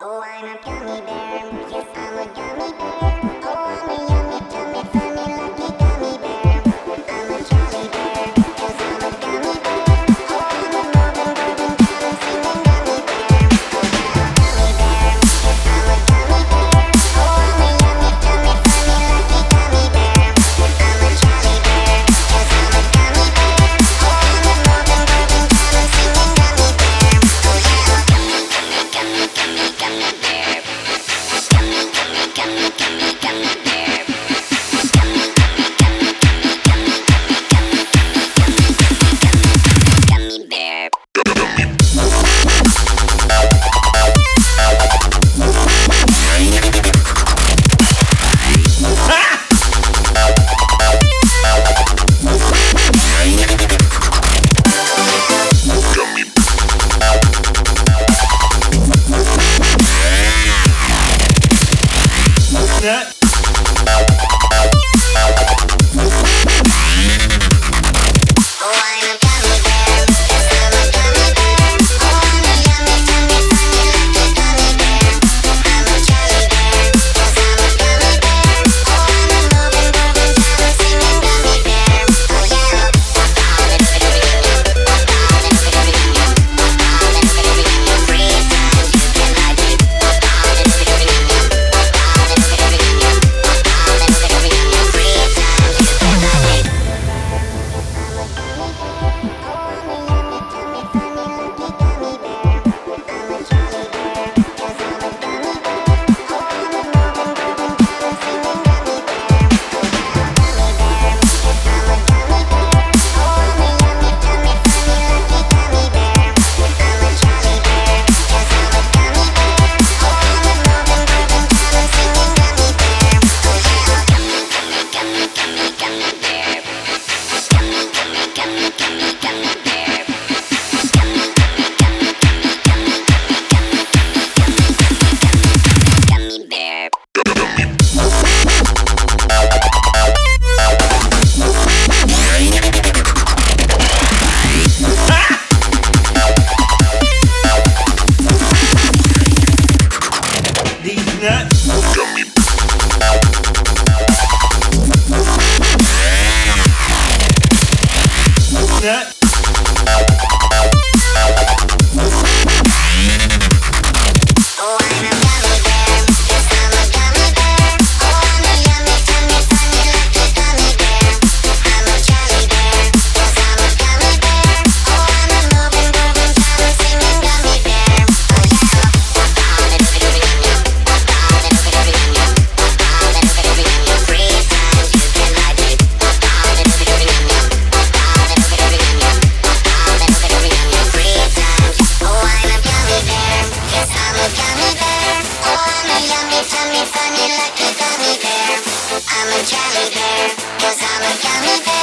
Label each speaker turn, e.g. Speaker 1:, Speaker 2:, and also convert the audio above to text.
Speaker 1: Oh, I'm a gummy bear. Yes, I'm a gummy bear. Oh, I'm a yummy, tummy, funny, lucky gummy bear. I'm a jolly bear, 'cause I'm a gummy bear. Oh, I'm a moving, grooving, dancing, singing gummy bear. Oh, yeah, gummy bear. Yes, I'm a gummy bear. Oh, I'm a yummy, tummy, funny, lucky gummy bear. I'm a jolly bear, 'cause I'm a gummy bear. Oh, I'm a moving, grooving, dancing, singing gummy bear. Oh, yeah, gummy, gummy, gummy, gummy, gummy bear. Gummy, gummy, gummy, gummy, gummy bear. Gummy, gummy, gummy, gummy, gummy, gummy, gummy, gummy, gummy, gummy bear.
Speaker 2: That.
Speaker 1: Oh, I'm a gummy bear. Yes, I'm a gummy bear. Oh, I'm a yummy, tummy, funny, lucky gummy bear. I'm a jolly bear, 'cause I'm a gummy bear. Oh, I'm a moving, grooving, dancing, singing gummy bear. Oh, yeah. Free time, you can like it. Free time, you can like it. Gummy bear.
Speaker 2: These nuts. Nut.
Speaker 1: Oh, I'm a gummy bear. Yes, I'm a gummy bear. Oh, I'm a yummy, tummy, funny, lucky gummy bear. I'm a jolly bear, 'cause I'm a gummy bear. Oh, I'm a moving, grooving, dancing, singing gummy bear. Oh, yeah. Free time, you can like it. Free time. Oh, I'm a gummy bear. Yes, I'm a gummy bear. Oh, I'm a yummy, tummy, funny, lucky gummy bear. I'm a jolly bear, 'cause I'm a gummy bear.